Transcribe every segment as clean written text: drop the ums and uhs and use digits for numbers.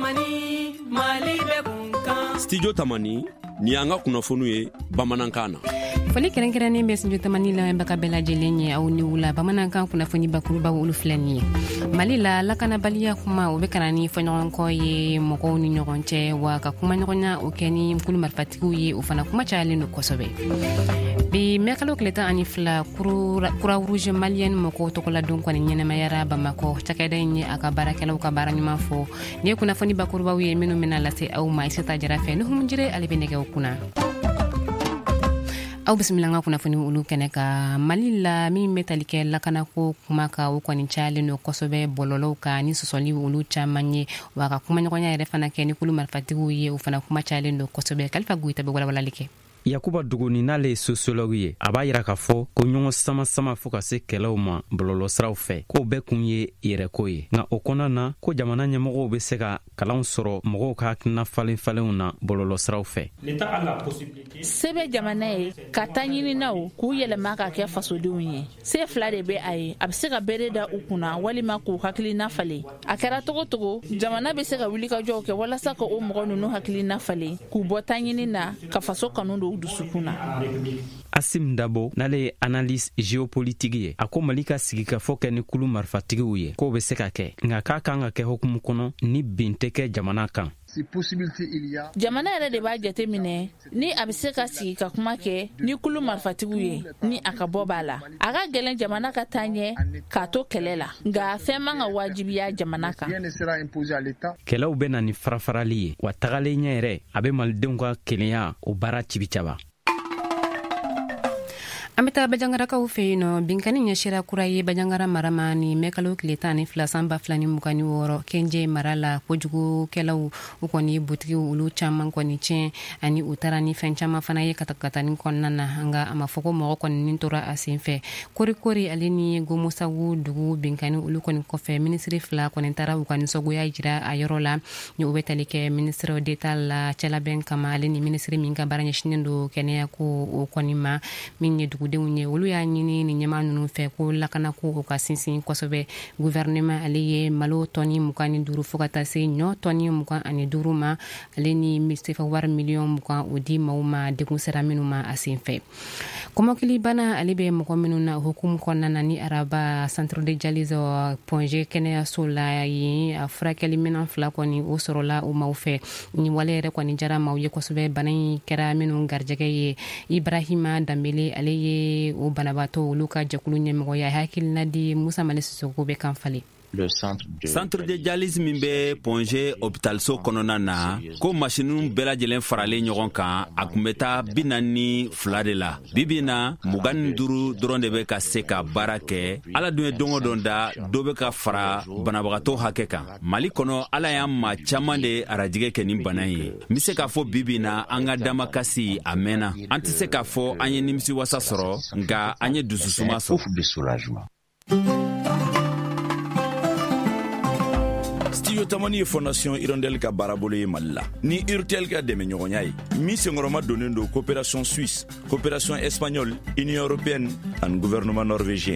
Tamani Mali be kunkan. Studio Tamani ni anga kunafonu ye Bamanankana. Foli kɛrɛnkɛrɛnnen bɛ Studio Tamani lamɛnbaga bɛɛ lajɛlen ye aw ni wula Bamanankan kunnafoni bakurubaw olu filɛ nin ye. Mali la lakanabaliya kuma o bɛ ka na ni fɔɲɔgɔnkɔ ye mɔgɔw ni ɲɔgɔn cɛ wa ka kumaɲɔgɔnya o kɛ ni kulu marifatigiw ye o fana kuma cayalen don kosɛbɛ. Bi mɛkalo tile 12 Croix Rouge Malienne mɔgɔw tɔgɔladon kɔni ɲɛnɛmayara Bamako cakɛda in ye a ka baarakɛlaw ka baara ɲuman fɔ. Ni ye kunnafoni bakurubaw ye minnu bɛna lase aw ma Isata Jara fɛ ni humujire ale bɛ nɛgɛw kunna. Aw bisimila nga kunnafoni olu kɛnɛ ka Mali la min bɛ tali kɛ lakanako kuma ka o kɔni cayalen don kosɛbɛ bɔlɔlɔw ka ni sɔsɔli olu caman ye wa ka kumaɲɔgɔnya yɛrɛ fana kɛ ni kulu marifatigiw ye o fana kuma cayalen don kosɛbɛ. Kalifa Goyita bɛ walawalali kɛ. Yakuba Duguni n'ale ye sociologue ye a b'a yira k'a fɔ ko ɲɔgɔn sama fo ka se kɛlɛw ma bɔlɔlɔ siraw fɛ k'o bɛɛ kun ye yɛrɛko ye nka o kɔnɔna na ko jamana ɲɛmɔgɔw bɛ se ka kalanw sɔrɔ mɔgɔw ka hakilina falenfalenw na bɔlɔlɔ siraw fɛ. Se bɛ jamana ye ka taa ɲininaw k'u yɛlɛma ka kɛ fasodenw ye se fila de bɛ a ye a bɛ se ka bere da u kunna walima k'u hakilina falen a kɛra togo togo jamana bɛ se ka wuli ka jɔw kɛ walasa ka o mɔgɔ ninnu hakilina falen k'u bɔ taa ɲini na ka faso kanu don dusukuna. Asim Dabo n'ale ye analyse géopolitique ye a ko Mali ka sigikafɔ kɛ ni kulu marifatigiw ye k'o bɛ se ka kɛ nka k'a kan ka kɛ hukumu kɔnɔ ni bin tɛ kɛ jamana kan. Jamana yɛrɛ de b'a jate minɛ ni a bɛ se ka sigi ka kuma kɛ ni kulu marifatigiw ye ni a ka bɔ b'a la a ka gɛlɛn jamana ka taa ɲɛ k'a to kɛlɛ la nka fɛn man ka wajibiya jamana kan. Kɛlɛw bɛ na ni farafarali ye wa tagalen ɲɛ yɛrɛ a bɛ malidenw ka kelenya o baara cibicaba. An bɛ taa Bajangarakaw fɛ yen nɔ binkani ɲɛsira kura ye Bajangara marama ni mɛkalo tile 12 san 2026 Kenje mara la kojugukɛlaw u kɔni butigiw olu caman kɔni tiɲɛ ani u taara ni fɛn caman fana ye katakatani kɔnɔna na nka a ma fɔ ko mɔgɔ kɔni nin tora a sen fɛ korikori ale ni Gomosagu dugu binkani olu kɔni kɔfɛ minisiri fila kɔni taara u ka nisɔngoya jira a yɔrɔ la ni u bɛ tali kɛ ministre d'État la cɛlabɛn kama ale ni minisiri min ka baara ɲɛsinen don kɛnɛya ko o kɔni ma min ye dugudenw ye olu y'a ɲini ni ɲɛma ninnu fɛ ko lakana ko o ka sinsin kosɛbɛ gouvernement ale ye malo tɔni 25 fo ka taa se ɲɔ tɔni 25 ma ale ni sefa wari miliyɔn 20 o di maaw ma degun sera minnu ma a sen fɛ kɔmɔkili bana ale bɛ mɔgɔ minnu na hukumu kɔnɔna na ni araba centre de dialyse Ponge kɛnɛyaso la yen a furakɛli minɛn 2 kɔni o sɔrɔla o maaw fɛ ni wale yɛrɛ kɔni jara maaw ye kosɛbɛ bana in kɛra minnu garijɛgɛ ye Ibrahima Dambele ale ye o banabaatɔ olu ka jɛkulu ɲɛmɔgɔya hakilina di Musa Male Sisoko bɛ kan falen. Centre de dialyse min bɛ Ponge hôpital so kɔnɔna na ko machine bɛɛ lajɛlen faralen ɲɔgɔn kan a kun bɛ taa 42 de la bibi na 25 dɔrɔn de bɛ ka se ka baara kɛ ala dun ye don o don da dɔ bɛ ka fara banabagatɔ hakɛ kan Mali kɔnɔ ala y'an maa caman de arajigɛ kɛ nin bana ye n bɛ se k'a fɔ bibi na an ka damakasi a mɛnna an tɛ se k'a fɔ an ye nimisiwasa sɔrɔ nka an ye dususuma sɔrɔ. Studio Tamani ye Fondation Hirondelle ka baarabolo ye Mali la ni Urtel ka dɛmɛɲɔgɔnya ye min senkɔrɔma donnen don coopération suisse coopération espagnole Union européenne ani gouvernement norvégien.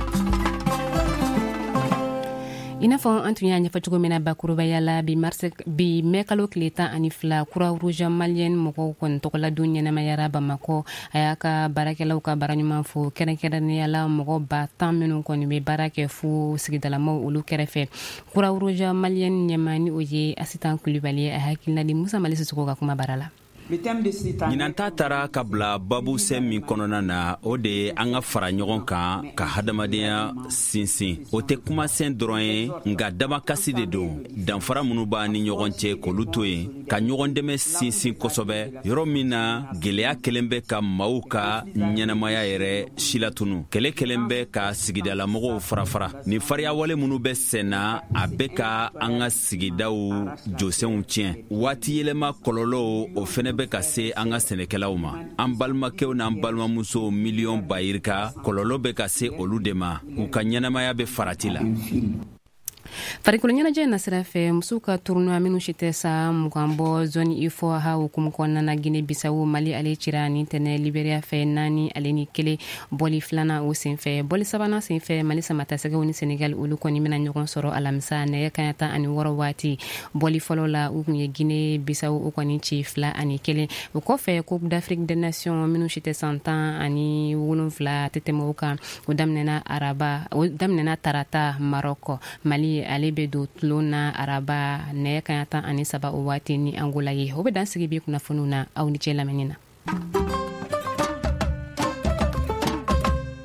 I n'a fɔ an tun y'a ɲɛfɔ cogo min na bakurubaya la bi mɛkalo tile 12 Croix Rouge Malienne mɔgɔw kɔni tɔgɔladon ɲɛnamayara Bamako a y'a ka baarakɛlaw ka baara ɲuman fo kɛrɛnkɛrɛnnenya la mɔgɔ 10 minnu kɔni bɛ baara kɛ fo sigidalamaw olu kɛrɛfɛ Croix Rouge Malienne ɲɛma ni o ye Asitan Kulibali a hakilina di Musa Male Sisoko ka kuma bara la. Ɲinanta taara ka bila babu sɛn min kɔnɔna na o de ye an ka fara ɲɔgɔn kan ka hadamadenya sinsin o tɛ kumasɛn dɔrɔn ye nka damakasi de don danfara minnu b'a ni ɲɔgɔn cɛ k'olu to yen ka ɲɔgɔn dɛmɛ sinsin kosɛbɛ yɔrɔ min na gɛlɛya kelen bɛ ka maaw ka ɲɛnamaya yɛrɛ silatunu kɛlɛ kelen bɛ ka sigidalamɔgɔw farafara ni fariya wale minnu bɛ senna a bɛ ka an ka sigidaw jɔsenw tiɲɛ waati yɛlɛma kɔlɔlɔw o fɛnɛ bɛ ka se an ka sɛnɛkɛlaw ma an balimakɛw n'an balimamusow miliyɔn bayirika kɔlɔlɔ bɛ ka se olu de ma u ka ɲɛnamaya bɛ farati la. farikolo ɲɛnajɛ na sira fɛ musow ka tournoi minnu si tɛ sa mugan bɔ zone ifo ha hukumu kɔnɔna Guinée Bissau Mali ale cira ni tɛnɛ Liberia fɛ 4 ale ni 1 bɔli filanan o senfɛ bɔli sabanan senfɛ Mali samatasɛgɛw ni Senegal olu kɔni bɛna ɲɔgɔn sɔrɔ alamisa nɛgɛ kaɲa 16 waati bɔli fɔlɔ la u kun ye Guinée Bissau o kɔni ci 2-1 o kɔfɛ Coupe d'Afrique des Nations minnu si tɛ san 17 tɛ tɛmɛ o kan o daminɛna tarata Maroc Mali ale be do tulon na araba nɛgɛ kaɲa 13 o waati ni Angola ye o be dan sigi bi kunnafoniw na aw ni cɛ lamɛnni na.